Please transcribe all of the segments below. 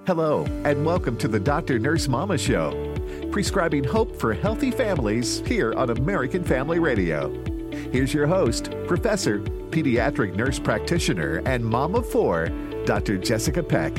Hello, and welcome to the Dr. Nurse Mama Show, prescribing hope for healthy families here on American Family Radio. Here's your host, Professor, Pediatric Nurse Practitioner, and Mom of Four, Dr. Jessica Peck.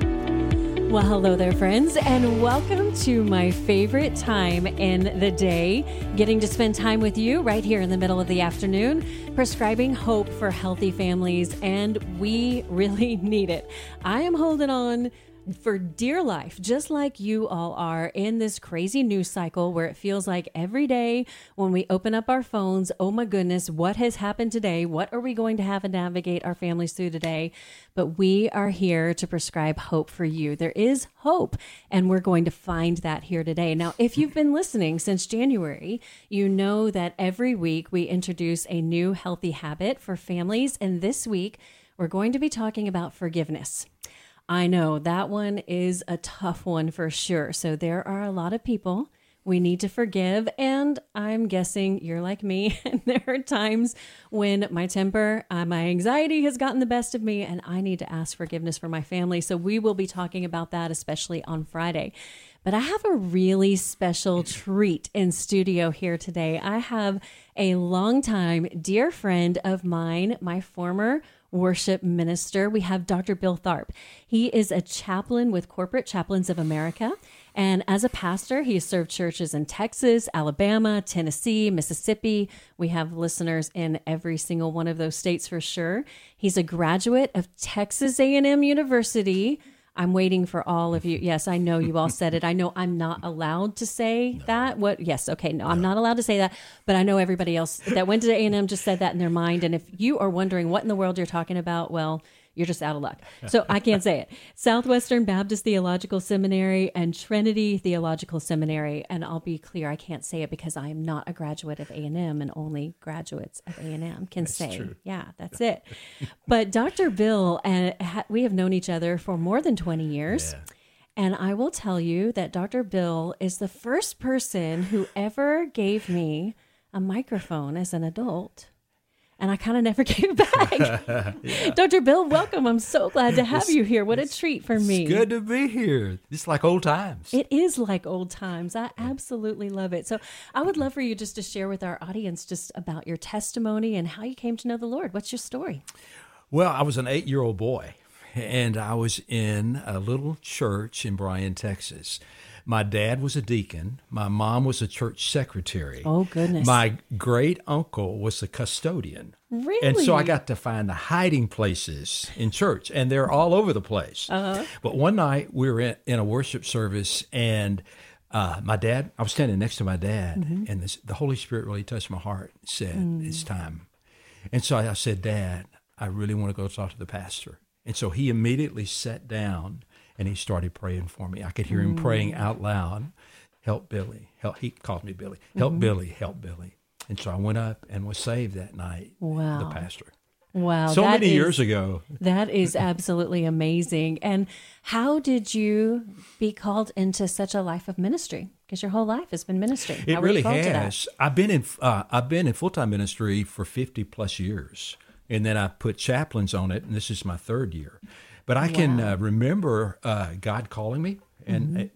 Well, hello there, friends, and welcome to my favorite time in the day, getting to spend time with you right here in the middle of the afternoon, prescribing hope for healthy families, and we really need it. I am holding on for dear life, just like you all are in this crazy news cycle where it feels like every day when we open up our phones, oh my goodness, what has happened today? What are we going to have to navigate our families through today? But we are here to prescribe hope for you. There is hope, and we're going to find that here today. Now, if you've been listening since January, you know that every week we introduce a new healthy habit for families, and this week we're going to be talking about forgiveness. I know that one is a tough one for sure. So there are a lot of people we need to forgive. And I'm guessing you're like me. And there are times when my temper, my anxiety has gotten the best of me and I need to ask forgiveness for my family. So we will be talking about that, especially on Friday. But I have a really special treat in studio here today. I have a longtime dear friend of mine, my former worship minister. We have Dr. Bill Tharp. He is a chaplain with Corporate Chaplains of America. And as a pastor, he has served churches in Texas, Alabama, Tennessee, Mississippi. We have listeners in every single one of those states for sure. He's a graduate of Texas A&M University. I'm waiting for all of you. Yes, I know you all said it. I know I'm not allowed to say that. What? Yes. Okay. No, I'm not allowed to say that. But I know everybody else that went to A&M just said that in their mind. And if you are wondering what in the world you're talking about, well, you're just out of luck. So I can't say it. Southwestern Baptist Theological Seminary and Trinity Theological Seminary. And I'll be clear, I can't say it because I am not a graduate of A&M, and only graduates of A&M can say, true. Yeah, that's it. But Dr. Bill, we have known each other for more than 20 years. Yeah. And I will tell you that Dr. Bill is the first person who ever gave me a microphone as an adult. And I kind of never gave it back. Yeah. Dr. Bill, welcome. I'm so glad to have you here. What a treat for me. It's good to be here. It's like old times. It is like old times. I absolutely love it. So I would love for you just to share with our audience just about your testimony and how you came to know the Lord. What's your story? Well, I was an 8-year-old boy, and I was in a little church in Bryan, Texas. My dad was a deacon. My mom was a church secretary. Oh, goodness. My great uncle was a custodian. Really? And so I got to find the hiding places in church, and they're all over the place. Uh-huh. But one night we were in a worship service, and my dad, I was standing next to my dad, and the Holy Spirit really touched my heart and said, it's time. And so I said, Dad, I really want to go talk to the pastor. And so he immediately sat down and he started praying for me. I could hear him praying out loud, help Billy. He called me Billy. Help Billy, help Billy. And so I went up and was saved that night. Wow. The pastor. Wow. So many years ago. That is absolutely amazing. And how did you be called into such a life of ministry? Because your whole life has been ministry. It really has. I've been in full-time ministry for 50 plus years. And then I put chaplains on it, and this is my third year. But I can remember God calling me, and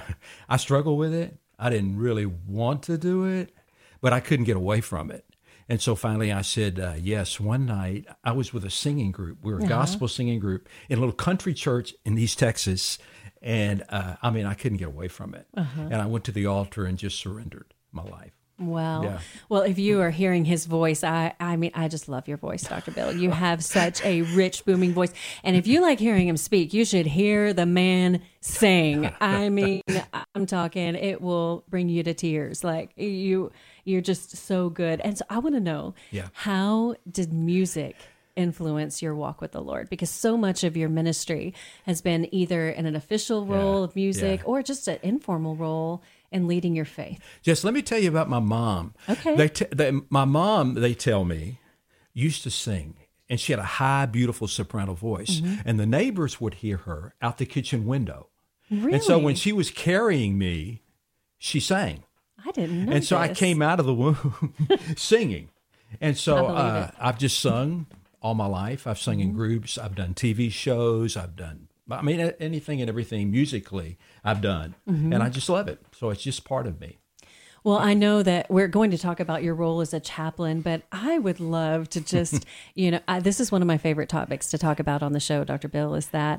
I struggled with it. I didn't really want to do it, but I couldn't get away from it. And so finally I said yes. One night I was with a singing group. We were a gospel singing group in a little country church in East Texas. And I couldn't get away from it. And I went to the altar and just surrendered my life. Wow. Yeah. Well, if you are hearing his voice, I just love your voice, Dr. Bill. You have such a rich, booming voice. And if you like hearing him speak, you should hear the man sing. I mean, I'm talking, it will bring you to tears. Like you're just so good. And so I want to know, how did music influence your walk with the Lord? Because so much of your ministry has been either in an official role of music or just an informal role in leading your faith. Just let me tell you about my mom. Okay. My mom, they tell me, used to sing, and she had a high, beautiful soprano voice, and the neighbors would hear her out the kitchen window. Really? And so when she was carrying me, she sang. I didn't know And so this. I came out of the womb singing. And so I've just sung all my life. I've sung in groups. I've done TV shows. I've done I mean, anything and everything musically I've done, and I just love it. So it's just part of me. Well, I know that we're going to talk about your role as a chaplain, but I would love to just, this is one of my favorite topics to talk about on the show, Dr. Bill, is that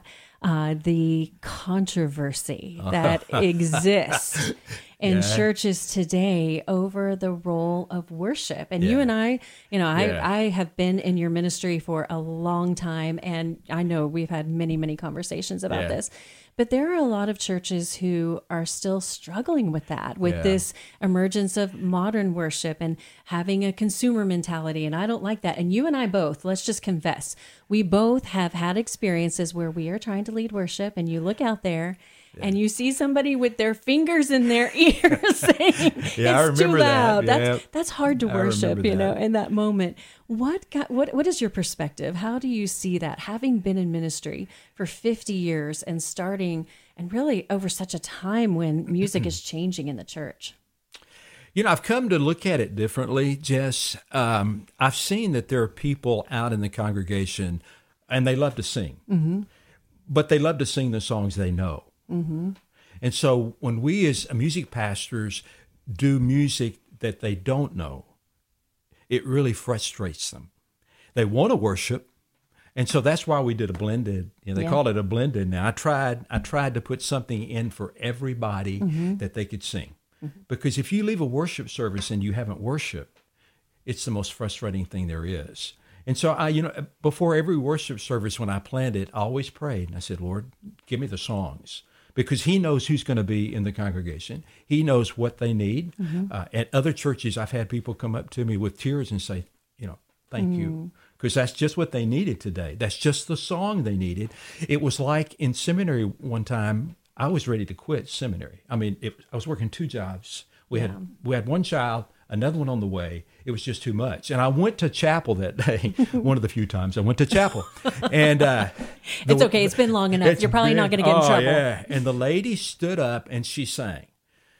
the controversy that exists in churches today over the role of worship. And you and I have been in your ministry for a long time, and I know we've had many, many conversations about this. But there are a lot of churches who are still struggling with that, with this emergence of modern worship and having a consumer mentality. And I don't like that. And you and I both, let's just confess, we both have had experiences where we are trying to lead worship and you look out there and you see somebody with their fingers in their ears saying, it's too loud. That's hard to worship, in that moment. What is your perspective? How do you see that, having been in ministry for 50 years and starting and really over such a time when music is changing in the church? I've come to look at it differently, Jess. I've seen that there are people out in the congregation and they love to sing, but they love to sing the songs they know. And so when we as music pastors do music that they don't know, it really frustrates them. They want to worship, and so that's why we did a blended. They call it a blended now. I tried to put something in for everybody that they could sing, because if you leave a worship service and you haven't worshiped, it's the most frustrating thing there is. And so before every worship service when I planned it, I always prayed and I said, Lord, give me the songs. Because he knows who's going to be in the congregation. He knows what they need. At other churches, I've had people come up to me with tears and say, thank you. Because that's just what they needed today. That's just the song they needed. It was like in seminary one time, I was ready to quit seminary. I mean, I was working 2 jobs. We had one child, another one on the way. It was just too much. And I went to chapel that day, one of the few times I went to chapel. And it's okay. It's been long enough. You're probably not going to get in trouble. Yeah. And the lady stood up and she sang,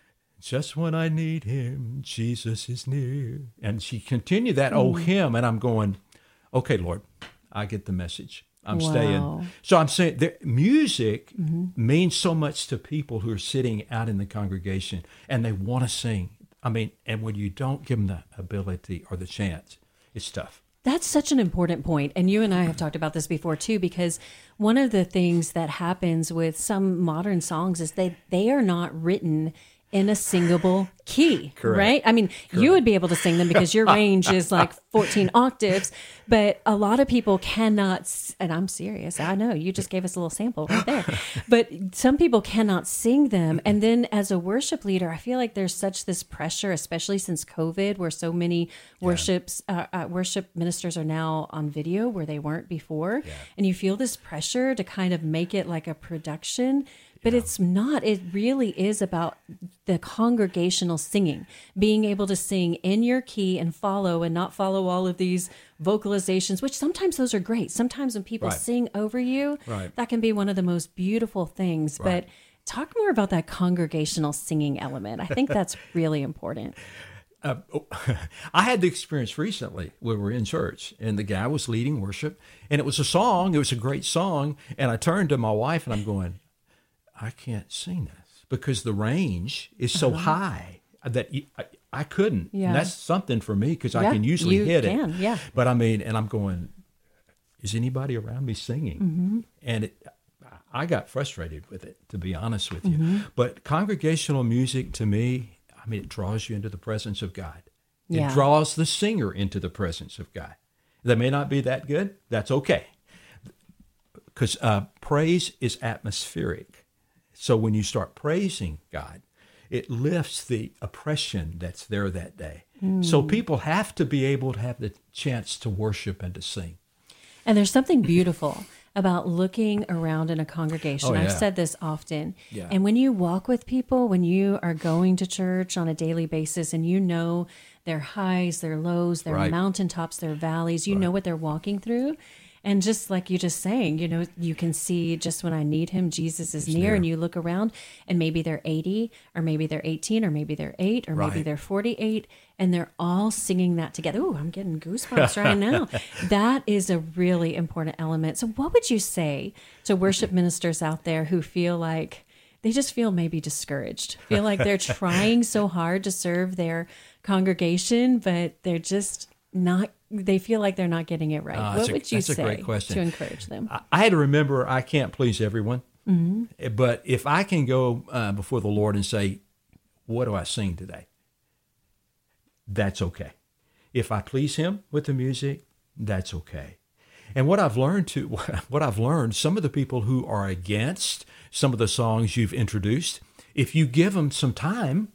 just when I need him, Jesus is near. And she continued that old hymn. And I'm going, okay, Lord, I get the message. I'm staying. So I'm saying that music means so much to people who are sitting out in the congregation and they want to sing. I mean, and when you don't give them the ability or the chance, it's tough. That's such an important point. And you and I have talked about this before too, because one of the things that happens with some modern songs is they are not written in a singable key, right? I mean, you would be able to sing them because your range is like 14 octaves, but a lot of people cannot, and I'm serious, I know, you just gave us a little sample right there, but some people cannot sing them. And then as a worship leader, I feel like there's such this pressure, especially since COVID, where so many worship ministers are now on video where they weren't before. And you feel this pressure to kind of make it like a production. But it's not. It really is about the congregational singing, being able to sing in your key and not follow all of these vocalizations, which sometimes those are great. Sometimes when people sing over you, that can be one of the most beautiful things. But talk more about that congregational singing element. I think that's really important. I had the experience recently where we're in church and the guy was leading worship and it was a song. It was a great song. And I turned to my wife and I'm going, I can't sing this because the range is so high that I couldn't. And that's something for me because I can usually hit it. But I mean, and I'm going, is anybody around me singing? And I got frustrated with it, to be honest with you. But congregational music to me, I mean, it draws you into the presence of God. It draws the singer into the presence of God. They may not be that good. That's okay. Because praise is atmospheric. So when you start praising God, it lifts the oppression that's there that day. So people have to be able to have the chance to worship and to sing. And there's something beautiful about looking around in a congregation. I've said this often. And when you walk with people, when you are going to church on a daily basis and you know their highs, their lows, their mountaintops, their valleys, you know what they're walking through. And just like you just saying, you can see just when I need him, Jesus is near. And you look around and maybe they're 80 or maybe they're 18 or maybe they're 8 or maybe they're 48 and they're all singing that together. Ooh, I'm getting goosebumps right now. That is a really important element. So what would you say to worship ministers out there who feel like they just feel maybe discouraged, feel like they're trying so hard to serve their congregation, but they're just not, they feel like they're not getting it right? What would you say a great question. to encourage them? I had to remember I can't please everyone, but if I can go before the Lord and say, what do I sing today? That's okay. If I please him with the music, that's okay. And what I've learned, some of the people who are against some of the songs you've introduced, if you give them some time,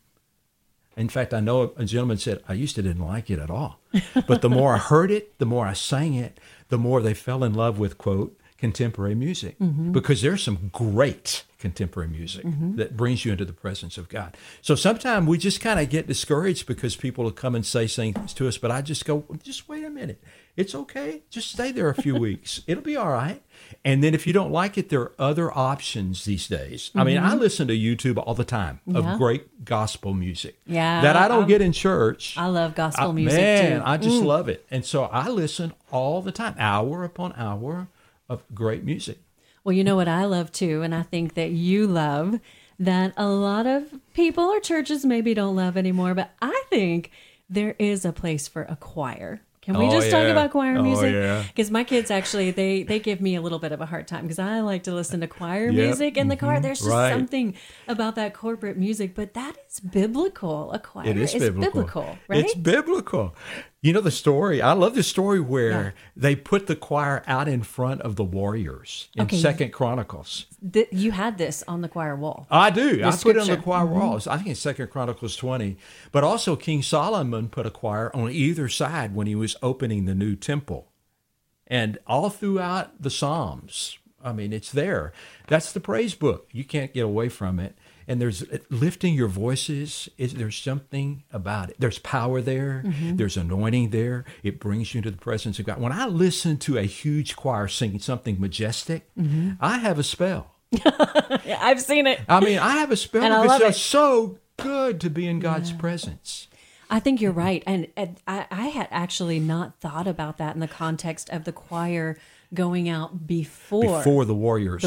in fact, I know a gentleman said, I used to didn't like it at all. But the more I heard it, the more I sang it, the more they fell in love with, quote, contemporary music. Because there's some great contemporary music that brings you into the presence of God. So sometimes we just kind of get discouraged because people will come and say things to us, but I just go, just wait a minute. It's okay. Just stay there a few weeks. It'll be all right. And then if you don't like it, there are other options these days. I mean, I listen to YouTube all the time of great gospel music that I don't get in church. I love gospel music too. I just love it. And so I listen all the time, hour upon hour of great music. Well, you know what I love too, and I think that you love, that a lot of people or churches maybe don't love anymore, but I think there is a place for a choir. Can we just talk about choir music? Because my kids actually, they give me a little bit of a hard time because I like to listen to choir music in the car. There's just something about that corporate music, but that is biblical. A choir is biblical, right? It's biblical. You know the story? I love the story where they put the choir out in front of the warriors in 2 Chronicles. You had this on the choir wall. I do. I put it on the choir walls. I think it's 2 Chronicles 20. But also King Solomon put a choir on either side when he was opening the new temple. And all throughout the Psalms, I mean, it's there. That's the praise book. You can't get away from it. And there's lifting your voices. There's something about it. There's power there. There's anointing there. It brings you into the presence of God. When I listen to a huge choir singing something majestic, I have a spell. Yeah, I've seen it. I mean, I have a spell and because it's so good to be in God's presence. I think you're right. And I had actually not thought about that in the context of the choir going out before the warriors.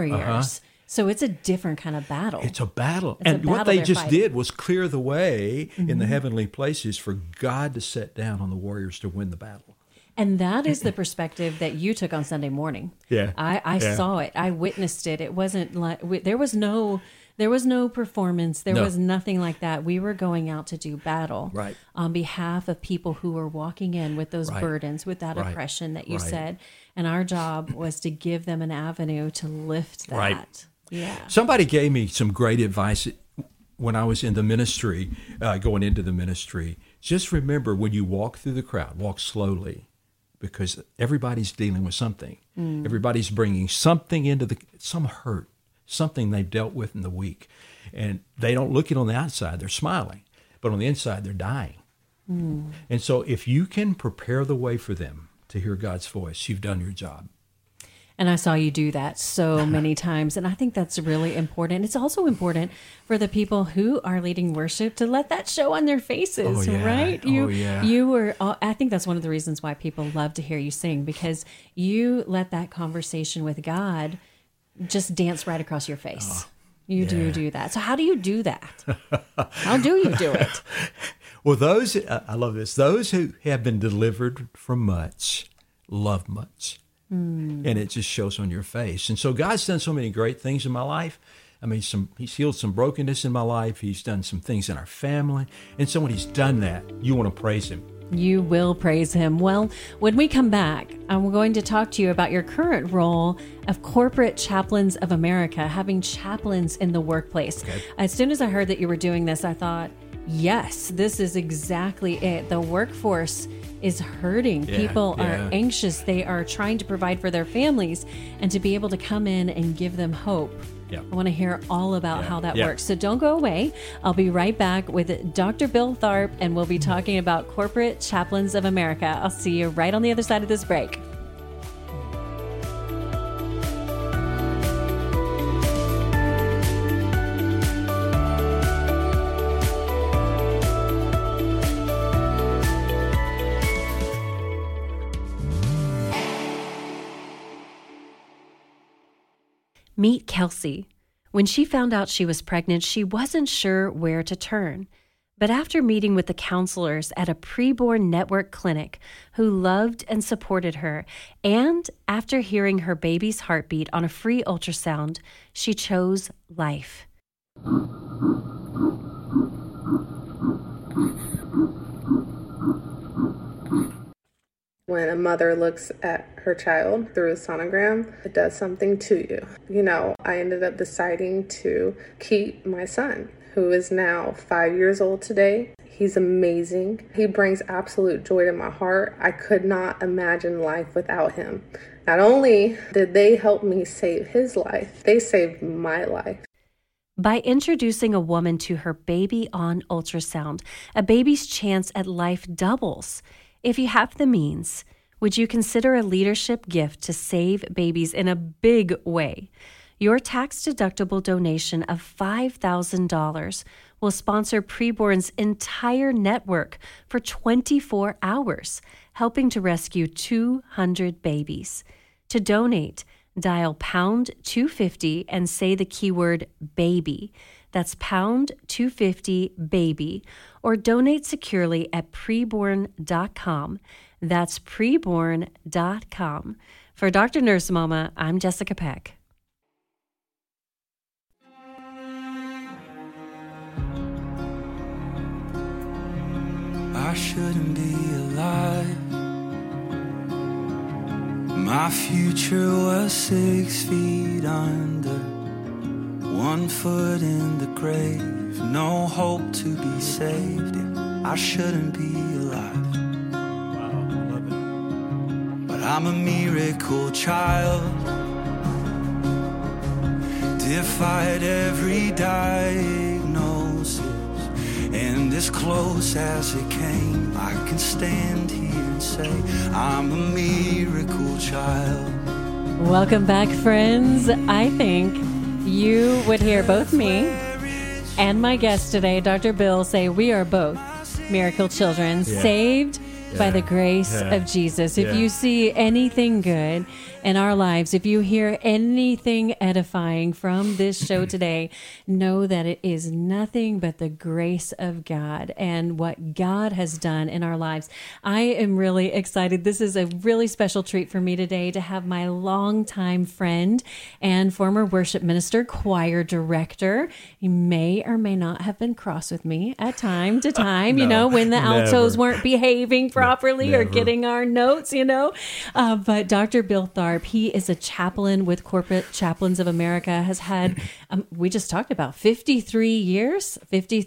So it's a different kind of battle. It's a battle. And what they just did was clear the way in the heavenly places for God to set down on the warriors to win the battle. And that is the perspective that you took on Sunday morning. Yeah. I saw it. I witnessed it. It wasn't like there was no performance. There was nothing like that. We were going out to do battle on behalf of people who were walking in with those burdens, with that oppression that you said. And our job was to give them an avenue to lift that. Right. Yeah. Somebody gave me some great advice when I was in the ministry, going into the ministry. Just remember, when you walk through the crowd, walk slowly, because everybody's dealing with something. Everybody's bringing something into some hurt, something they've dealt with in the week. And they don't look it on the outside. They're smiling. But on the inside, they're dying. And so if you can prepare the way for them to hear God's voice, you've done your job. And I saw you do that so many times. And I think that's really important. It's also important for the people who are leading worship to let that show on their faces, right? You were, I think that's one of the reasons why people love to hear you sing, because you let that conversation with God just dance right across your face. You do that. So how do you do that? How do you do it? Well, I love this. Those who have been delivered from much love much. And it just shows on your face. And so God's done so many great things in my life. I mean, He's healed some brokenness in my life. He's done some things in our family. And so when He's done that, you want to praise Him. You will praise Him. Well, when we come back, I'm going to talk to you about your current role of Corporate Chaplains of America, having chaplains in the workplace. Okay. As soon as I heard that you were doing this, I thought, yes, this is exactly it. The workforce is hurting. People are anxious. They are trying to provide for their families, and to be able to come in and give them hope. I want to hear all about how that works. So don't go away. I'll be right back with Dr. Bill Tharp, and we'll be talking about Corporate Chaplains of America. I'll see you right on the other side of this break. Meet Kelsey. When she found out she was pregnant, she wasn't sure where to turn. But after meeting with the counselors at a preborn network clinic who loved and supported her, and after hearing her baby's heartbeat on a free ultrasound, she chose life. When a mother looks at her child through a sonogram, it does something to you. I ended up deciding to keep my son, who is now 5 years old today. He's amazing. He brings absolute joy to my heart. I could not imagine life without him. Not only did they help me save his life, they saved my life. By introducing a woman to her baby on ultrasound, a baby's chance at life doubles. If you have the means, would you consider a leadership gift to save babies in a big way? Your tax-deductible donation of $5,000 will sponsor Preborn's entire network for 24 hours, helping to rescue 200 babies. To donate, dial pound 250 and say the keyword baby. That's pound 250 baby, or donate securely at preborn.com. That's preborn.com. For Dr. Nurse Mama, I'm Jessica Peck. I shouldn't be alive. My future was 6 feet under, 1 foot in the grave, no hope to be saved. I shouldn't be alive. Wow, I love it. But I'm a miracle child, defied every diagnosis, and as close as it came, I can stand here and say I'm a miracle child. Welcome back, friends. I think you would hear both me and my guest today, Dr. Bill, say we are both miracle children, saved by the grace of Jesus. If you see anything good in our lives, if you hear anything edifying from this show today, know that it is nothing but the grace of God and what God has done in our lives. I am really excited. This is a really special treat for me today to have my longtime friend and former worship minister, choir director. He may or may not have been cross with me at time to time, when the altos weren't behaving properly or getting our notes, But Dr. Bill Tharp, he is a chaplain with Corporate Chaplains of America, has had, we just talked about 53 years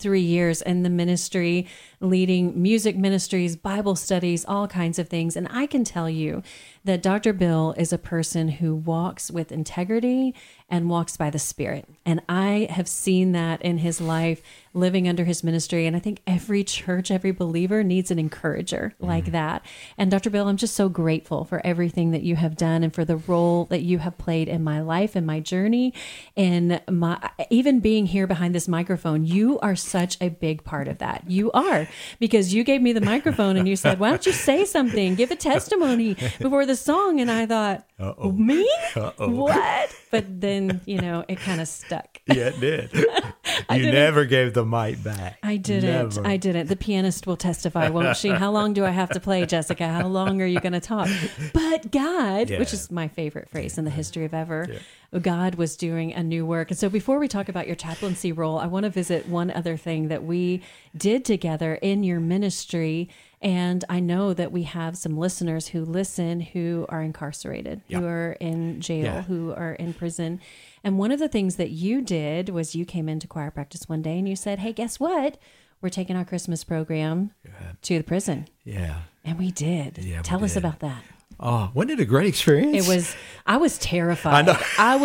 in the ministry, leading music ministries, Bible studies, all kinds of things. And I can tell you that Dr. Bill is a person who walks with integrity and walks by the Spirit. And I have seen that in his life, living under his ministry. And I think every church, every believer needs an encourager like that. And Dr. Bill, I'm just so grateful for everything that you have done and for the role that you have played in my life and my journey. And even being here behind this microphone, you are such a big part of that. You are, because you gave me the microphone and you said, why don't you say something, give a testimony before the song? And I thought, me? What? But then, it kind of stuck. Yeah, it did. You never gave the mic back. I didn't. Never. I didn't. The pianist will testify, won't she? How long do I have to play, Jessica? How long are you going to talk? But God, which is my favorite phrase in the history of ever, God was doing a new work. And so before we talk about your chaplaincy role, I want to visit one other thing that we did together in your ministry. And I know that we have some listeners who listen who are incarcerated, who are in jail, who are in prison. And one of the things that you did was you came into choir practice one day and you said, hey, guess what? We're taking our Christmas program to the prison. Yeah. And we did. Yeah, Tell us about that. Oh, wasn't it a great experience? I was terrified. I'd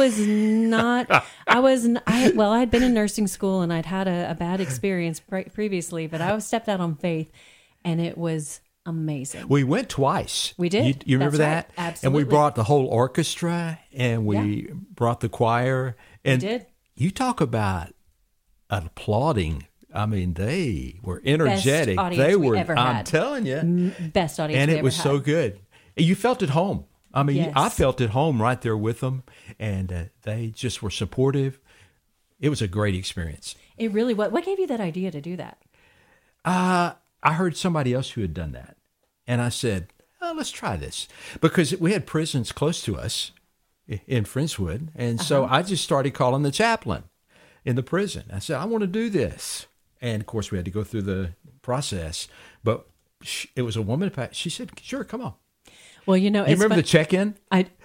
been in nursing school and I'd had a bad experience previously, but I stepped out on faith and it was amazing. We went twice. We did. You remember that? Right. Absolutely. And we brought the whole orchestra and we brought the choir. And we did. You talk about applauding. I mean, they were energetic. Best audience we ever had. I'm telling you. Best audience and we it ever was had. so good. You felt at home. I mean, Yes. I felt at home right there with them, and they just were supportive. It was a great experience. It really, what gave you that idea to do that? I heard somebody else who had done that, and I said, oh, let's try this. Because we had prisons close to us in Friendswood, and so I just started calling the chaplain in the prison. I said, I want to do this. And, of course, we had to go through the process, but it was a woman. She said, sure, come on. Well, you know, You remember the check-in?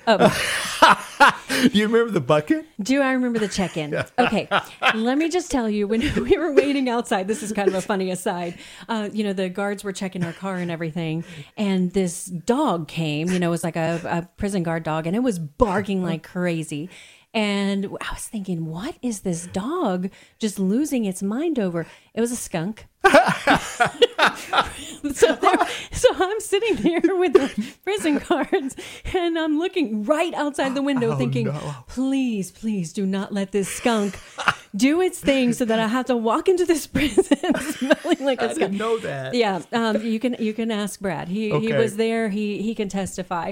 Do you remember the bucket? Do I remember the check-in? Okay, let me just tell you, when we were waiting outside, this is kind of a funny aside, the guards were checking our car and everything, and this dog came, it was like a prison guard dog, and it was barking like crazy. And I was thinking, what is this dog just losing its mind over? It was a skunk. So I'm sitting there with the prison guards, and I'm looking right outside the window thinking, please do not let this skunk do its thing so that I have to walk into this prison smelling like a skunk. I didn't know that. Yeah, you can ask Brad. He was there. He can testify.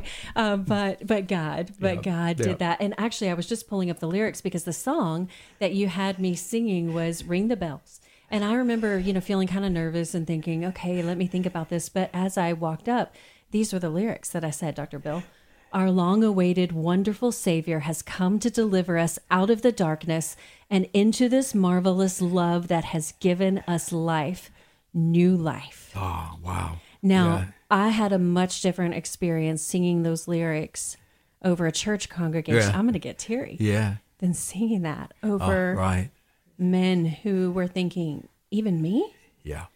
But God did that. And actually, I was just pulling up the lyrics because the song that you had me singing was "Ring the Bells." And I remember, feeling kind of nervous and thinking, okay, let me think about this. But as I walked up, these were the lyrics that I said, Dr. Bill. Our long-awaited, wonderful Savior has come to deliver us out of the darkness and into this marvelous love that has given us life, new life. Oh, wow. Now, I had a much different experience singing those lyrics over a church congregation. Yeah. I'm going to get teary. Yeah. Than singing that over right. men who were thinking, even me? Yeah.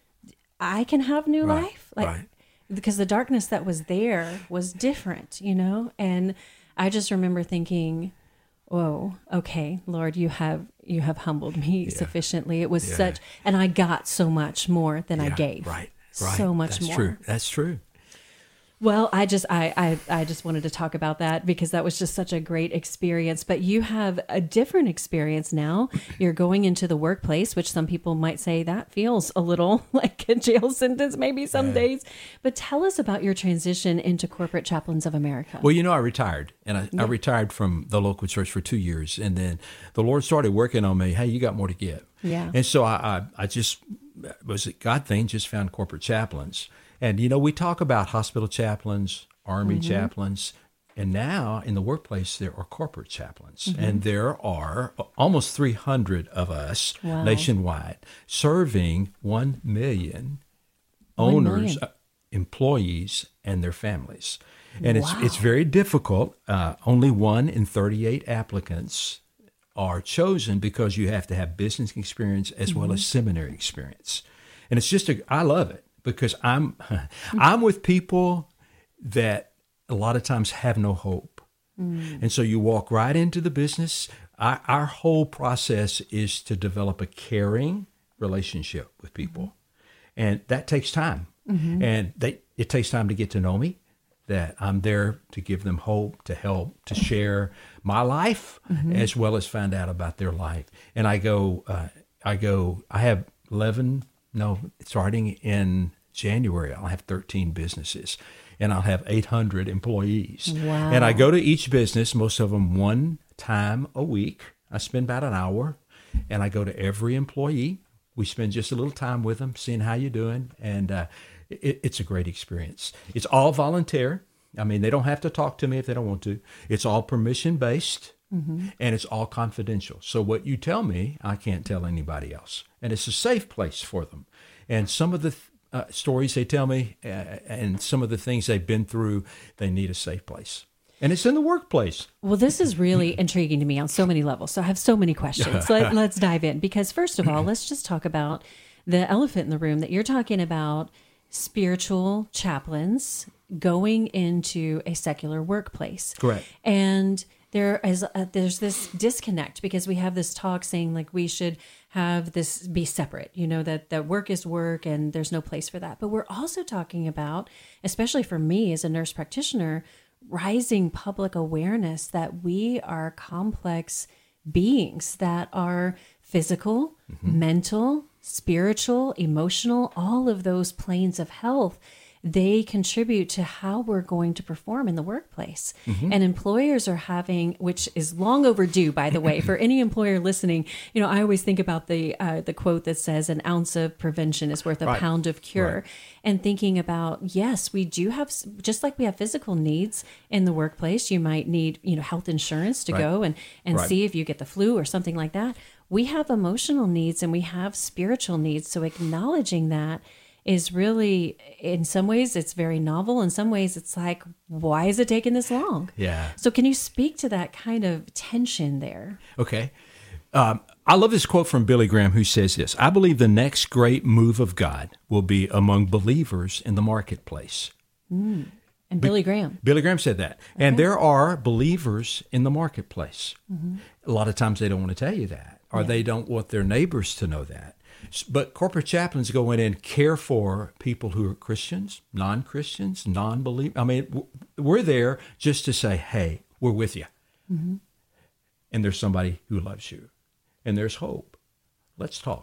I can have new Right, life? right. Because the darkness that was there was different, And I just remember thinking, whoa, okay, Lord, you have humbled me sufficiently. It was such, and I got so much more than I gave. Right. So much That's more. True. That's true. Well, I just wanted to talk about that because that was just such a great experience. But you have a different experience now. You're going into the workplace, which some people might say that feels a little like a jail sentence, maybe some days. But tell us about your transition into Corporate Chaplains of America. Well, I retired, and I retired from the local church for 2 years, and then the Lord started working on me. Hey, you got more to give. Yeah. And so I just, was a God thing, just found Corporate Chaplains. And, we talk about hospital chaplains, Army chaplains, and now in the workplace, there are corporate chaplains. And there are almost 300 of us nationwide serving 1 million owners, employees, and their families. And it's very difficult. Only 1 in 38 applicants are chosen because you have to have business experience as well as seminary experience. And it's just I love it. Because I'm with people that a lot of times have no hope. And so you walk right into the business. Our whole process is to develop a caring relationship with people. And that takes time. And it takes time to get to know me, that I'm there to give them hope, to help, to share my life, as well as find out about their life. And I have starting in January, I'll have 13 businesses, and I'll have 800 employees. Wow. And I go to each business, most of them 1 time a week. I spend about an hour, and I go to every employee. We spend just a little time with them, seeing how you're doing, and it's a great experience. It's all volunteer. I mean, they don't have to talk to me if they don't want to. It's all permission-based. And it's all confidential. So what you tell me, I can't tell anybody else. And it's a safe place for them. And some of the stories they tell me and some of the things they've been through, they need a safe place. And it's in the workplace. Well, this is really intriguing to me on so many levels. So I have so many questions. Let's dive in. Because first of all, let's just talk about the elephant in the room that you're talking about, spiritual chaplains going into a secular workplace. Correct. And there's this disconnect because we have this talk saying like we should have this be separate, that work is work and there's no place for that. But we're also talking about, especially for me as a nurse practitioner, rising public awareness that we are complex beings that are physical, mental, spiritual, emotional, all of those planes of health. they contribute to how we're going to perform in the workplace. And employers are having, which is long overdue, by the way, for any employer listening. I always think about the quote that says an ounce of prevention is worth a pound of cure. Right. And thinking about, yes, we do have, just like we have physical needs in the workplace, you might need, health insurance to go and see if you get the flu or something like that. We have emotional needs and we have spiritual needs. So acknowledging that is really, in some ways, it's very novel. In some ways, it's like, why is it taking this long? Yeah. So can you speak to that kind of tension there? Okay. I love this quote from Billy Graham, who says this: I believe the next great move of God will be among believers in the marketplace. And Billy Graham. Billy Graham said that. Okay. And there are believers in the marketplace. A lot of times they don't want to tell you that, or they don't want their neighbors to know that. But corporate chaplains go in and care for people who are Christians, non-Christians, non-believers. I mean, we're there just to say, hey, we're with you. And there's somebody who loves you. And there's hope. Let's talk.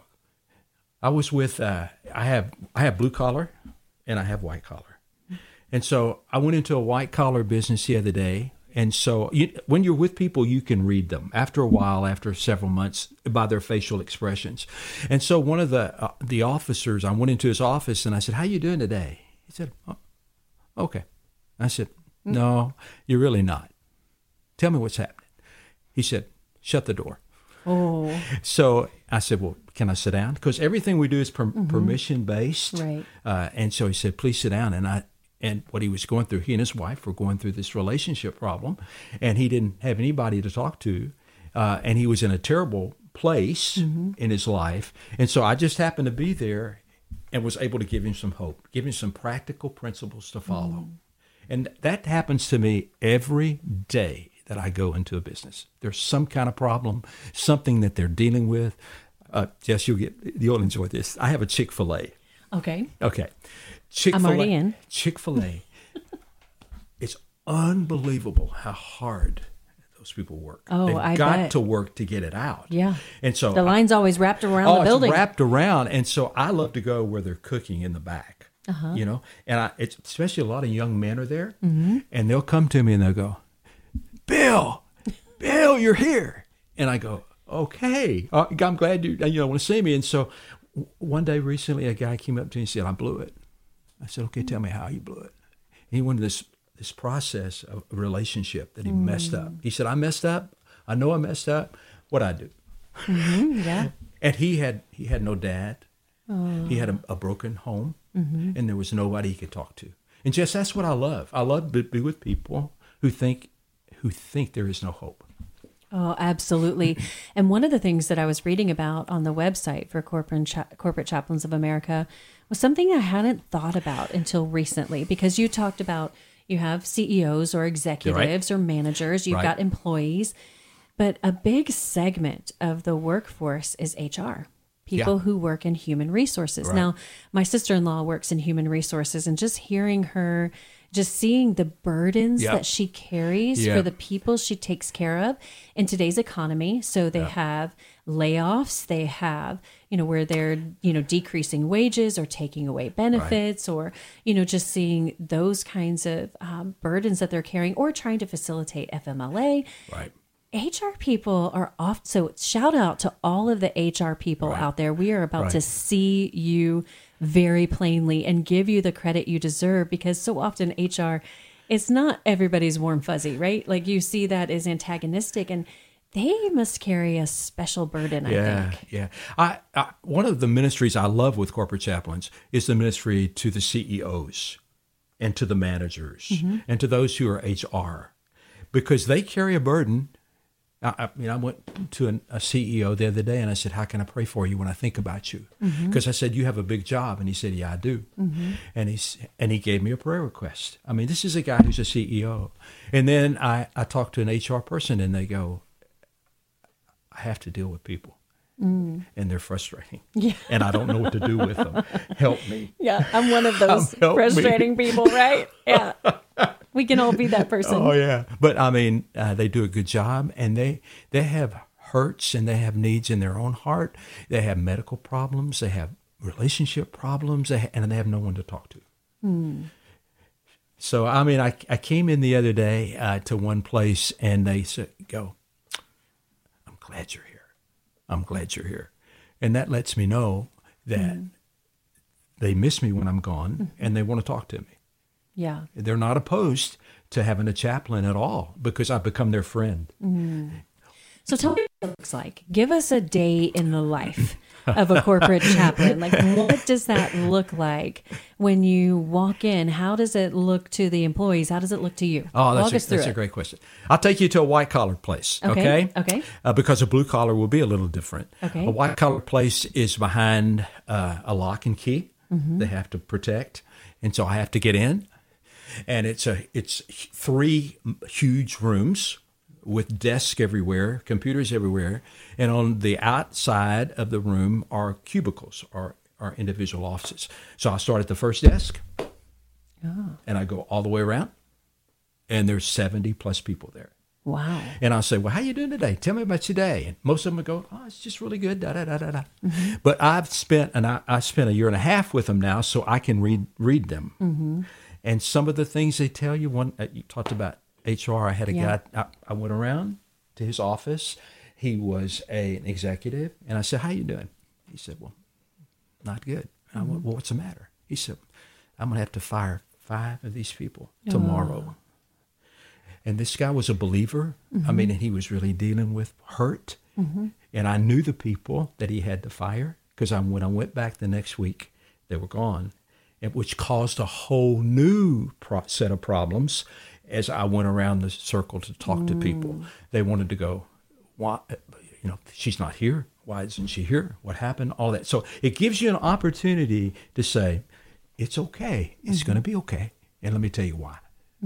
I was with, I have blue collar and I have white collar. And so I went into a white collar business the other day. And so when you're with people, you can read them after a while, after several months, by their facial expressions. And so one of the officers, I went into his office and I said, how you doing today? He said, oh, okay. I said, no, you're really not. Tell me what's happening. He said, shut the door. Oh. So I said, well, can I sit down? Because everything we do is permission-based. Right. And so he said, please sit down. And what he was going through, he and his wife were going through this relationship problem, and he didn't have anybody to talk to, and he was in a terrible place in his life. And so I just happened to be there and was able to give him some hope, give him some practical principles to follow. And that happens to me every day that I go into a business. There's some kind of problem, something that they're dealing with. Jess, you'll enjoy this. I have a Chick-fil-A. Okay. Chick-fil-A, I'm already in. Chick-fil-A. It's unbelievable how hard those people work. Oh, I They've got bet. to work to get it out. Yeah. And so the line's always wrapped around the building. It's wrapped around. And so I love to go where they're cooking in the back, and it's especially a lot of young men are there, and they'll come to me and they'll go, Bill, you're here. And I go, okay, I'm glad you want to see me. And so one day recently, a guy came up to me and said, I blew it. I said, okay, tell me how you blew it. And he went into this process of a relationship that he messed up. He said, I messed up. I know I messed up. What'd I do? Yeah. And he had no dad. He had a broken home, and there was nobody he could talk to. And just that's what I love. I love to be with people who think there is no hope. Oh, absolutely. And one of the things that I was reading about on the website for Corporate Chaplains of America was something I hadn't thought about until recently, because you talked about you have CEOs or executives or managers, you've got employees, but a big segment of the workforce is HR. People who work in human resources. Now, my sister-in-law works in human resources, and just hearing her, just seeing the burdens that she carries for the people she takes care of in today's economy. So they have layoffs, they have, where they're, decreasing wages or taking away benefits or, just seeing those kinds of burdens that they're carrying or trying to facilitate FMLA. Right. HR people are off. So shout out to all of the HR people out there. We are about to see you very plainly and give you the credit you deserve, because so often HR, it's not everybody's warm fuzzy, right? Like you see that as antagonistic, and they must carry a special burden, I think. Yeah. I one of the ministries I love with corporate chaplains is the ministry to the CEOs and to the managers and to those who are HR, because they carry a burden. I went to a CEO the other day and I said, how can I pray for you when I think about you? Because I said, you have a big job. And he said, yeah, I do. And he gave me a prayer request. I mean, this is a guy who's a CEO. And then I talked to an HR person and they go, I have to deal with people. And they're frustrating. Yeah. And I don't know what to do with them. Help me. Yeah, I'm one of those frustrating people, right? Yeah. We can all be that person. Oh, yeah. But, I mean, they do a good job, and they have hurts and they have needs in their own heart. They have medical problems. They have relationship problems, and they have no one to talk to. So, I mean, I came in the other day to one place, and they said, I'm glad you're here. I'm glad you're here. And that lets me know that they miss me when I'm gone, and they want to talk to me. Yeah. They're not opposed to having a chaplain at all because I've become their friend. So tell me what it looks like. Give us a day in the life of a corporate chaplain. Like, what does that look like when you walk in? How does it look to the employees? How does it look to you? Oh, Walk us through that's a it. great question. I'll take you to a white-collar place, okay? Okay. Because a blue-collar will be a little different. Okay. A white-collar place is behind a lock and key. They have to protect, and so I have to get in. And it's 3 huge rooms with desks everywhere, computers everywhere, and on the outside of the room are cubicles, are individual offices. So I start at the first desk, and I go all the way around, and there's 70 plus people there. Wow. And I'll say, well, how you doing today? Tell me about your day. And most of them will go, oh, it's just really good, da-da-da-da-da. But I've spent, I spent a year and a half with them now, so I can read them. And some of the things they tell you, you talked about HR. I had a guy, I went around to his office. He was an executive. And I said, how you doing? He said, well, not good. I went, well, what's the matter? He said, I'm going to have to fire 5 of these people tomorrow. And this guy was a believer. I mean, and he was really dealing with hurt. And I knew the people that he had to fire because when I went back the next week, they were gone, which caused a whole new set of problems as I went around the circle to talk to people. They wanted to go, why, she's not here. Why isn't she here? What happened? All that. So it gives you an opportunity to say, it's okay. It's going to be okay. And let me tell you why.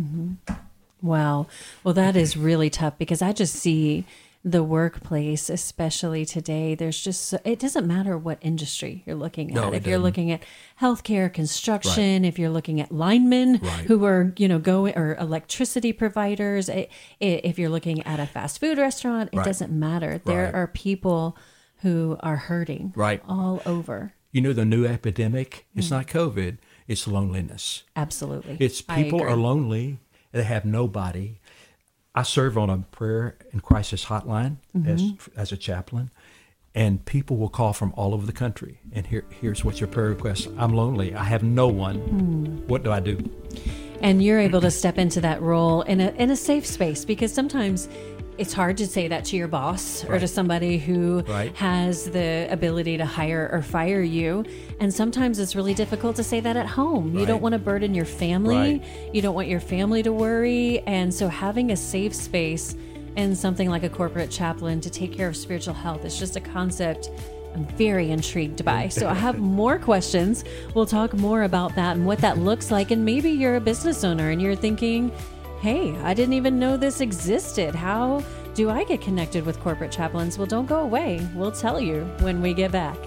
Wow. Well, that is really tough because I just see the workplace, especially today, it doesn't matter what industry you're looking at. No, if you're looking at healthcare, construction, Right. if you're looking at linemen Right. who are, or electricity providers, if you're looking at a fast food restaurant, it Right. doesn't matter. There Right. are people who are hurting Right. all over. The new epidemic, it's not COVID, it's loneliness. Absolutely. It's I people agree. are lonely. They have nobody. I serve on a prayer and crisis hotline as a chaplain, and people will call from all over the country. And here's what's your prayer request. I'm lonely. I have no one. What do I do? And you're able to step into that role in a safe space because sometimes it's hard to say that to your boss or to somebody who Right. has the ability to hire or fire you. And sometimes it's really difficult to say that at home. You don't Right. want to burden your family. Right. You don't want your family to worry. And so having a safe space and something like a corporate chaplain to take care of spiritual health is just a concept I'm very intrigued by. So I have more questions. We'll talk more about that and what that looks like. And maybe you're a business owner and you're thinking, hey, I didn't even know this existed. How do I get connected with corporate chaplains? Well, don't go away. We'll tell you when we get back.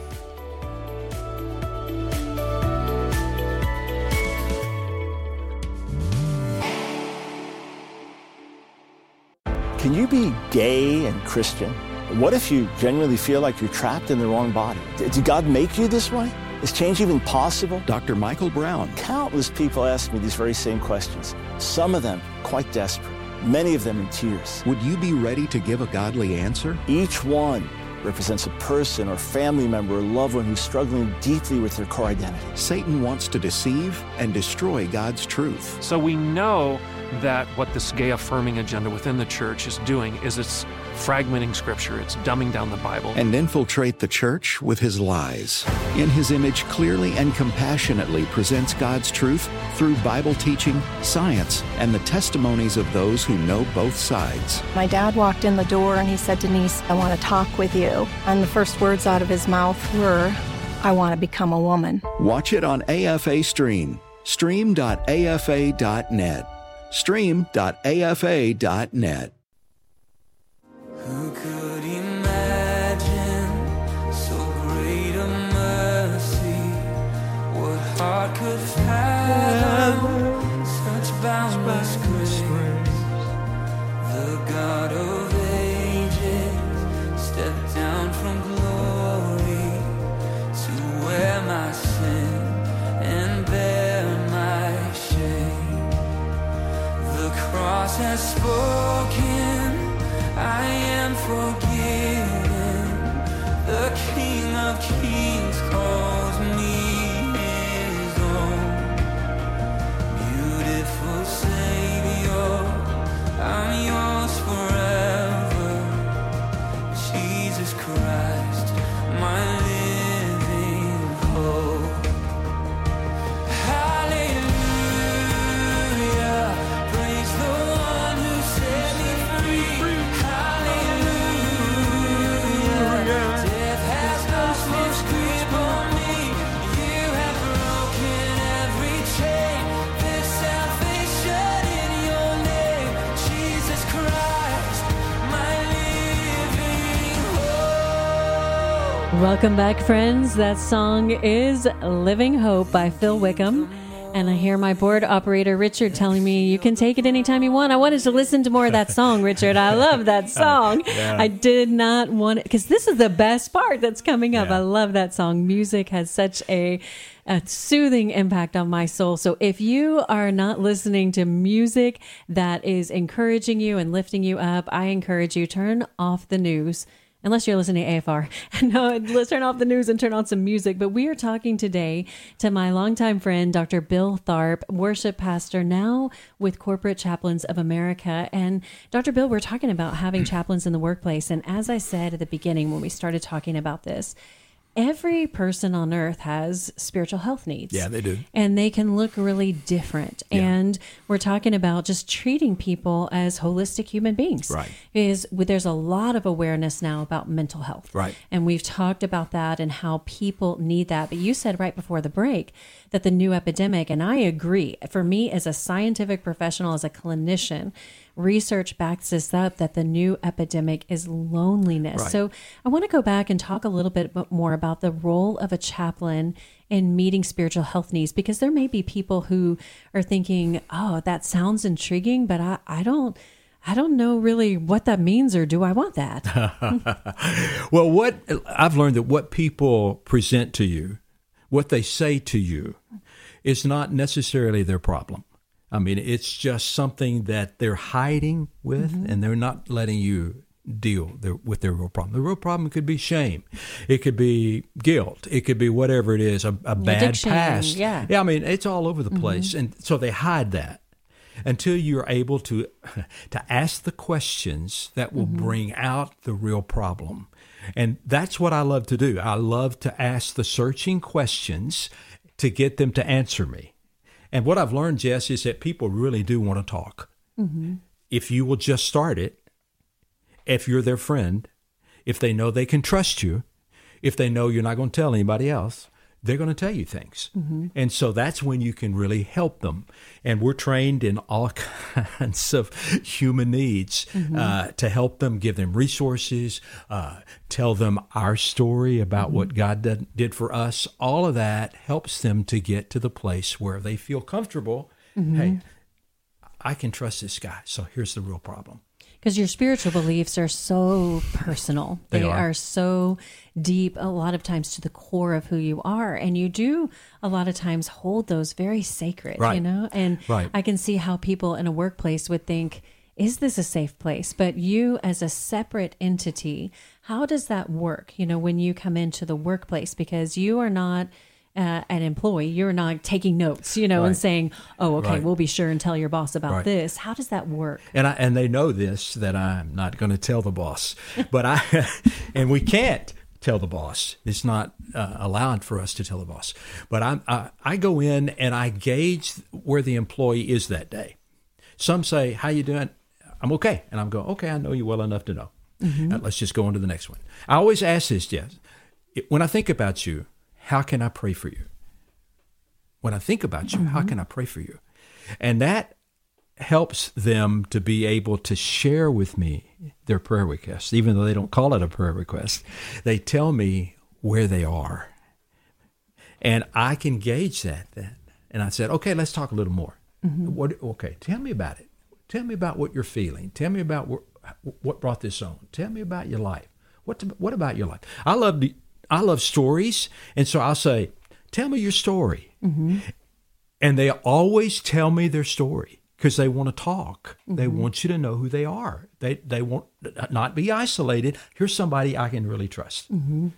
Can you be gay and Christian? What if you genuinely feel like you're trapped in the wrong body? Did God make you this way? Is change even possible? Dr. Michael Brown. Countless people ask me these very same questions, some of them quite desperate, many of them in tears. Would you be ready to give a godly answer? Each one represents a person or family member or loved one who's struggling deeply with their core identity. Satan wants to deceive and destroy God's truth. So we know that what this gay affirming agenda within the church is doing is it's fragmenting Scripture, it's dumbing down the Bible. And infiltrate the church with his lies. In his image, clearly and compassionately presents God's truth through Bible teaching, science, and the testimonies of those who know both sides. My dad walked in the door and he said, Denise, I want to talk with you. And the first words out of his mouth were, I want to become a woman. Watch it on AFA Stream. Stream.afa.net. Stream.afa.net. Who could imagine so great a mercy? What heart could fathom such boundless grace? The God of ages stepped down from glory to wear my sin and bear my Welcome back, friends. That song is Living Hope by Phil Wickham. And I hear my board operator, Richard, telling me you can take it anytime you want. I wanted to listen to more of that song, Richard. I love that song. Yeah. I did not want it, because this is the best part that's coming up. Yeah. I love that song. Music has such a soothing impact on my soul. So if you are not listening to music that is encouraging you and lifting you up, I encourage you, turn off the news. Unless you're listening to AFR. No, let's turn off the news and turn on some music. But we are talking today to my longtime friend, Dr. Bill Tharp, worship pastor now with Corporate Chaplains of America. And Dr. Bill, we're talking about having chaplains in the workplace. And as I said at the beginning when we started talking about this, every person on earth has spiritual health needs. Yeah, they do. And they can look really different. Yeah. And we're talking about just treating people as holistic human beings. Right. There's a lot of awareness now about mental health. Right. And we've talked about that and how people need that. But you said right before the break that the new epidemic, and I agree, for me as a scientific professional, as a clinician, research backs this up, that the new epidemic is loneliness. Right. So I want to go back and talk a little bit more about the role of a chaplain in meeting spiritual health needs, because there may be people who are thinking, oh, that sounds intriguing, but I don't know really what that means, or do I want that? Well, what I've learned that what people present to you, what they say to you, is not necessarily their problem. I mean, it's just something that they're hiding with, and they're not letting you deal with their real problem. The real problem could be shame. It could be guilt. It could be whatever it is, a bad addiction, past. Yeah, I mean, it's all over the place. And so they hide that until you're able to ask the questions that will bring out the real problem. And that's what I love to do. I love to ask the searching questions to get them to answer me. And what I've learned, Jess, is that people really do want to talk. If you will just start it, if you're their friend, if they know they can trust you, if they know you're not going to tell anybody else, they're going to tell you things. And so that's when you can really help them. And we're trained in all kinds of human needs to help them, give them resources, tell them our story about what God did for us. All of that helps them to get to the place where they feel comfortable. Hey, I can trust this guy. So here's the real problem. Because your spiritual beliefs are so personal. They are so deep, a lot of times to the core of who you are. And you do a lot of times hold those very sacred, right. you know? And right. I can see how people in a workplace would think, is this a safe place? But you as a separate entity, how does that work, you know, when you come into the workplace? Because you are not an employee, you're not taking notes, you know, right. and saying, oh, okay, right. we'll be sure and tell your boss about right. this. How does that work? And they know this, that I'm not going to tell the boss, but and we can't tell the boss. It's not allowed for us to tell the boss. But I go in and I gauge where the employee is that day. Some say, how you doing? I'm okay. And I'm going, okay, I know you well enough to know. Let's just go on to the next one. I always ask this, Jess, when I think about you, how can I pray for you? When I think about you, how can I pray for you? And that helps them to be able to share with me their prayer requests, even though they don't call it a prayer request. They tell me where they are. And I can gauge that then. And I said, okay, let's talk a little more. Okay, tell me about it. Tell me about what you're feeling. Tell me about what brought this on. Tell me about your life. What about your life? I love stories, and so I'll say, tell me your story. And they always tell me their story because they want to talk. They want you to know who they are. They want not be isolated. Here's somebody I can really trust.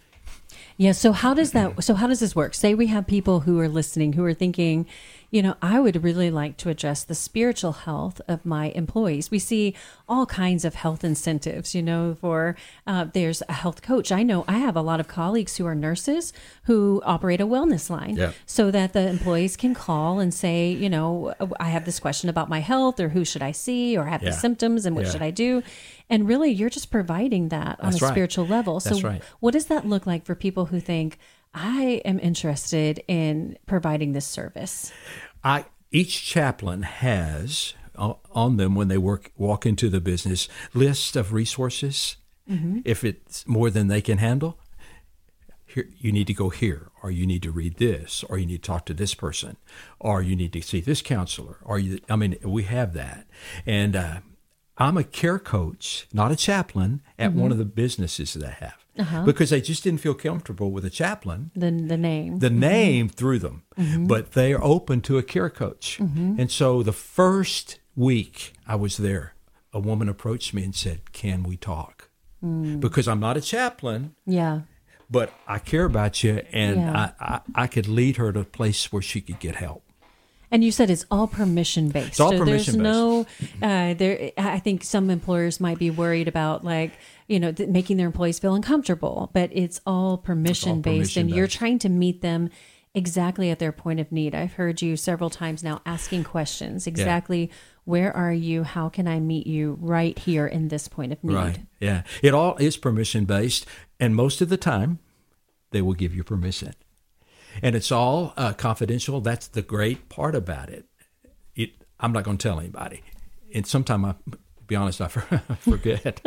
Yeah, so how does this work? Say we have people who are listening who are thinking, you know, I would really like to address the spiritual health of my employees. We see all kinds of health incentives, you know, for there's a health coach. I know I have a lot of colleagues who are nurses who operate a wellness line so that the employees can call and say, you know, I have this question about my health, or who should I see, or I have these symptoms and what should I do? And really, you're just providing that on a spiritual level. So what does that look like for people who think, I am interested in providing this service? Each chaplain has on them, when they walk into the business, list of resources. If it's more than they can handle, here, you need to go here, or you need to read this, or you need to talk to this person, or you need to see this counselor, we have that. And I'm a care coach, not a chaplain, at one of the businesses that I have. Because they just didn't feel comfortable with a chaplain. The name. The name threw them. But they are open to a care coach. And so the first week I was there, a woman approached me and said, "Can we talk?" Because I'm not a chaplain. Yeah. But I care about you, and I could lead her to a place where she could get help. And you said it's all permission based. It's all permission based. I think some employers might be worried about making their employees feel uncomfortable, but it's all permission based, and you're trying to meet them exactly at their point of need. I've heard you several times now asking questions. Exactly, where are you? How can I meet you right here in this point of need? Right. Yeah. It all is permission based, and most of the time, they will give you permission. And it's all confidential. That's the great part about it. I'm not going to tell anybody. And sometimes, be honest, I forget.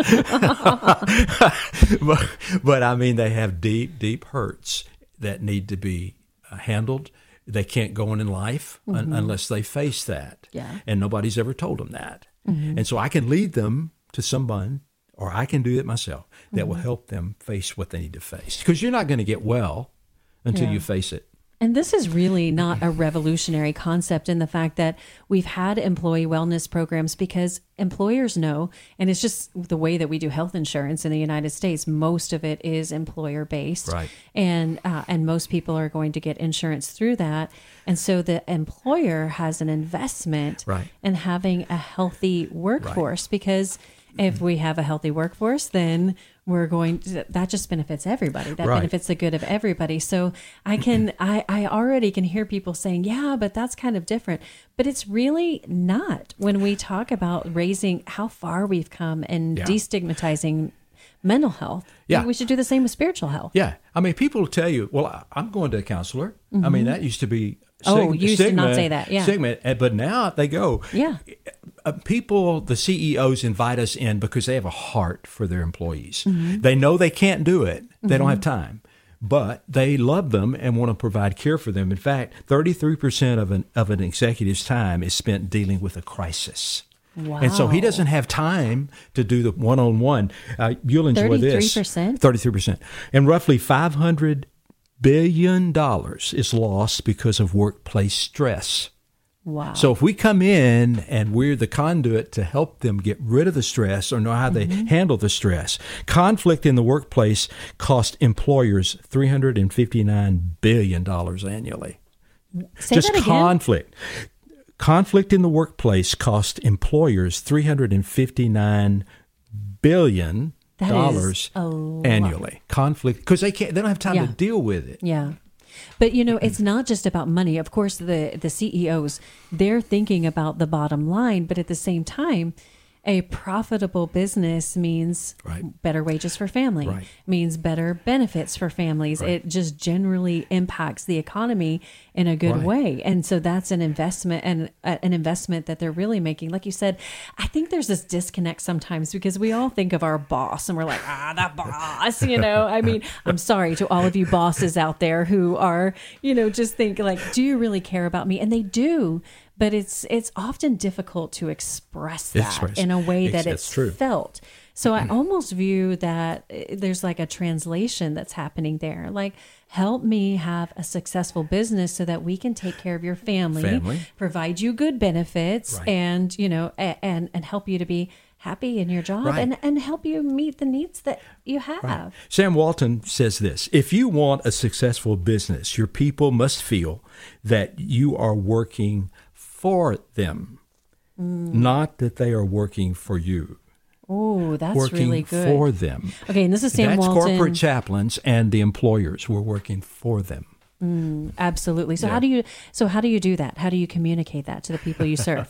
but I mean, they have deep, deep hurts that need to be handled. They can't go on in life unless they face that. Yeah. And nobody's ever told them that. And so I can lead them to someone, or I can do it myself, that will help them face what they need to face. Because you're not going to get well until you face it. And this is really not a revolutionary concept in the fact that we've had employee wellness programs because employers know, and it's just the way that we do health insurance in the United States, most of it is employer based. Right. And most people are going to get insurance through that. And so the employer has an investment in having a healthy workforce because if we have a healthy workforce, then that just benefits everybody. That benefits the good of everybody. So I already can hear people saying, yeah, but that's kind of different. But it's really not when we talk about raising how far we've come and destigmatizing mental health. Yeah. We should do the same with spiritual health. Yeah. I mean, people will tell you, well, I'm going to a counselor. I mean, that used to be you used to not say that. Yeah. Stigma, but now they go. Yeah. People, the CEOs invite us in because they have a heart for their employees. They know they can't do it. They don't have time. But they love them and want to provide care for them. In fact, 33% of an executive's time is spent dealing with a crisis. Wow. And so he doesn't have time to do the one-on-one. You'll enjoy 33%? This. 33%. And roughly $500 billion is lost because of workplace stress. Wow. So if we come in and we're the conduit to help them get rid of the stress or know how they handle the stress, conflict in the workplace costs employers $359 billion annually. Say that again? Conflict. Conflict in the workplace costs employers $359 billion annually. Conflict, because they don't have time to deal with it. Yeah. But, it's not just about money. Of course, the CEOs, they're thinking about the bottom line, but at the same time, a profitable business means better wages for family, means better benefits for families. It just generally impacts the economy in a good way. And so that's an investment, and an investment that they're really making. Like you said, I think there's this disconnect sometimes because we all think of our boss and we're like, that boss, I mean, I'm sorry to all of you bosses out there who are, just think like, do you really care about me? And they do. But it's often difficult to express that in a way that it's felt. So I almost view that there's like a translation that's happening there. Like, help me have a successful business so that we can take care of your family. Provide you good benefits, and and help you to be happy in your job and help you meet the needs that you have. Sam Walton says this: if you want a successful business, your people must feel that you are working for them, not that they are working for you. Oh, that's working really good. For them. Okay, and this is Sam Walton. That's corporate chaplains and the employers. We're working for them. Absolutely. So how do you do that? How do you communicate that to the people you serve?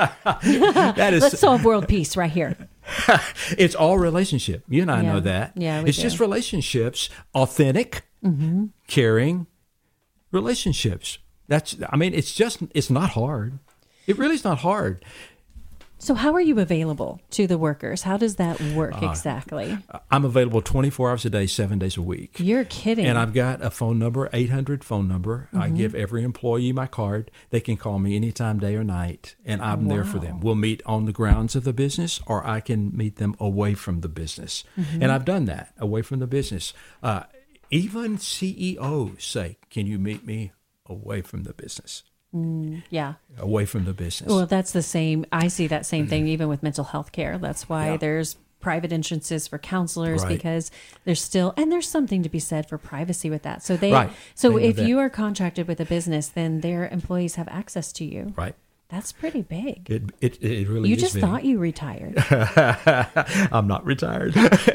Let's solve world peace right here. It's all relationship. You and I know that. Yeah, it's just relationships, authentic, caring relationships. It's not hard. It really is not hard. So how are you available to the workers? How does that work exactly? I'm available 24 hours a day, 7 days a week. You're kidding. And I've got a phone number, 800 phone number. I give every employee my card. They can call me anytime, day or night, and I'm there for them. We'll meet on the grounds of the business, or I can meet them away from the business. And I've done that, away from the business. Even CEOs say, can you meet me away from the business? Yeah. Away from the business. Well, that's the same. I see that same thing even with mental health care. That's why there's private entrances for counselors, because there's something to be said for privacy with that. So if you are contracted with a business, then their employees have access to you. Right. That's pretty big. It really is. You just big. thought you retired. I'm not retired.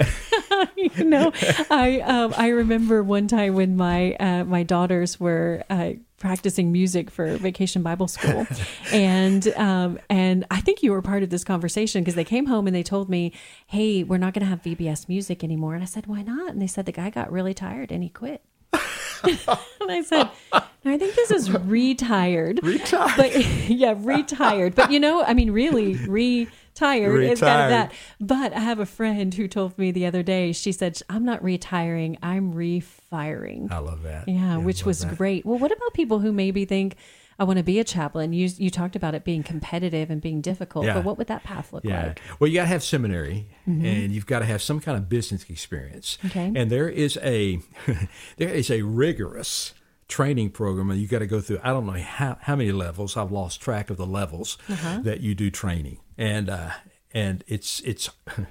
I remember one time when my daughters were practicing music for Vacation Bible School, and I think you were part of this conversation because they came home and they told me, "Hey, we're not going to have VBS music anymore." And I said, "Why not?" And they said the guy got really tired and he quit. And I said, I think this is retired. Retired. But retired. But really, retired is kind of that. But I have a friend who told me the other day, she said, I'm not retiring, I'm refiring. I love that. Yeah, which was great. Well, what about people who maybe think, I want to be a chaplain? You talked about it being competitive and being difficult, but what would that path look like? Well, you got to have seminary, and you've got to have some kind of business experience. Okay. And there is a rigorous training program, and you got to go through, I don't know how many levels. I've lost track of the levels that you do training, and it's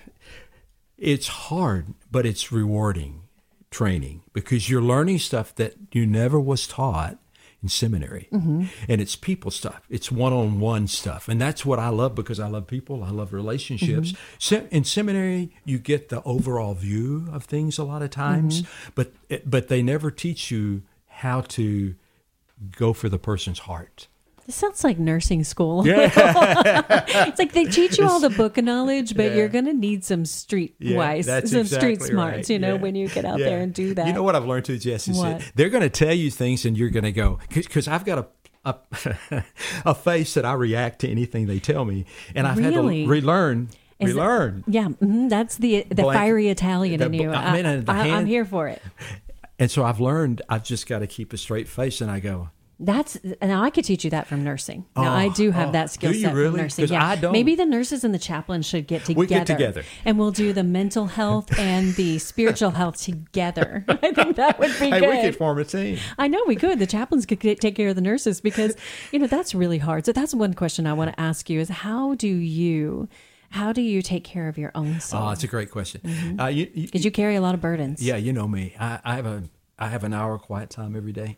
hard, but it's rewarding training because you're learning stuff that you never was taught in seminary. And it's people stuff. It's one-on-one stuff. And that's what I love because I love people. I love relationships. In seminary, you get the overall view of things a lot of times, but they never teach you how to go for the person's heart. This sounds like nursing school. It's like they teach you all the book knowledge, but you're going to need some street street smarts, when you get out there and do that. You know what I've learned too, Jesse? What? They're going to tell you things and you're going to go, because I've got a face that I react to anything they tell me. And I've had to relearn. That's the fiery Italian in you. I'm here for it. And so I've learned I've just got to keep a straight face, and I go, now I could teach you that from nursing. Now I do have that skill set really? from nursing. Yeah. I don't. Maybe the nurses and the chaplains should get together. We get together. And we'll do the mental health and the spiritual health together. I think that would be good. We could form a team. I know we could. The chaplains could take care of the nurses because, that's really hard. So that's one question I want to ask you is how do you take care of your own soul? Oh, it's a great question. Because you carry a lot of burdens. Yeah, you know me. I have an hour quiet time every day.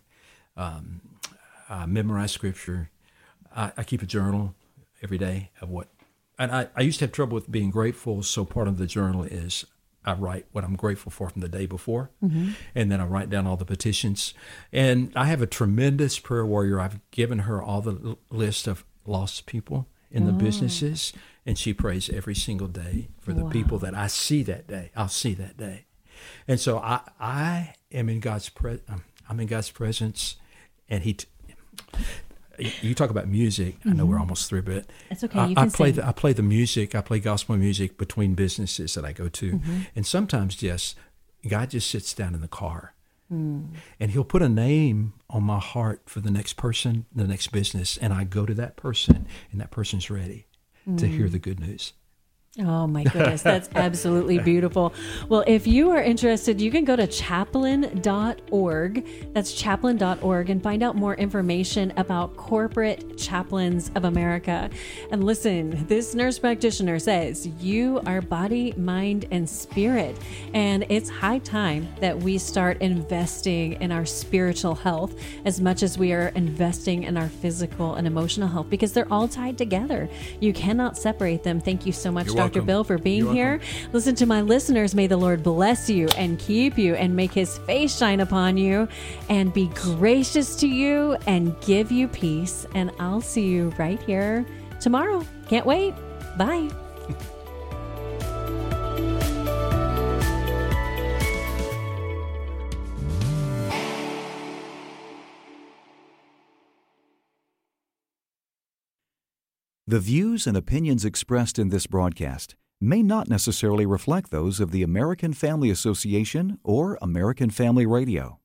I memorize scripture. I keep a journal every day of and I used to have trouble with being grateful. So part of the journal is I write what I'm grateful for from the day before. And then I write down all the petitions. And I have a tremendous prayer warrior. I've given her all the list of lost people in the businesses. And she prays every single day for the people that I see that day. I'll see that day. And so I am in God's I'm in God's presence, and you talk about music. I know we're almost through, but it's okay. You can sing. I play the music. I play gospel music between businesses that I go to, and sometimes God just sits down in the car, and He'll put a name on my heart for the next person, the next business, and I go to that person, and that person's ready to hear the good news. Oh my goodness, that's absolutely beautiful. Well, if you are interested, you can go to chaplain.org. That's chaplain.org and find out more information about Corporate Chaplains of America. And listen, this nurse practitioner says you are body, mind, and spirit. And it's high time that we start investing in our spiritual health as much as we are investing in our physical and emotional health because they're all tied together. You cannot separate them. Thank you so much, Dr. Bill, for being here. Listen to my listeners. May the Lord bless you and keep you and make His face shine upon you and be gracious to you and give you peace. And I'll see you right here tomorrow. Can't wait. Bye. The views and opinions expressed in this broadcast may not necessarily reflect those of the American Family Association or American Family Radio.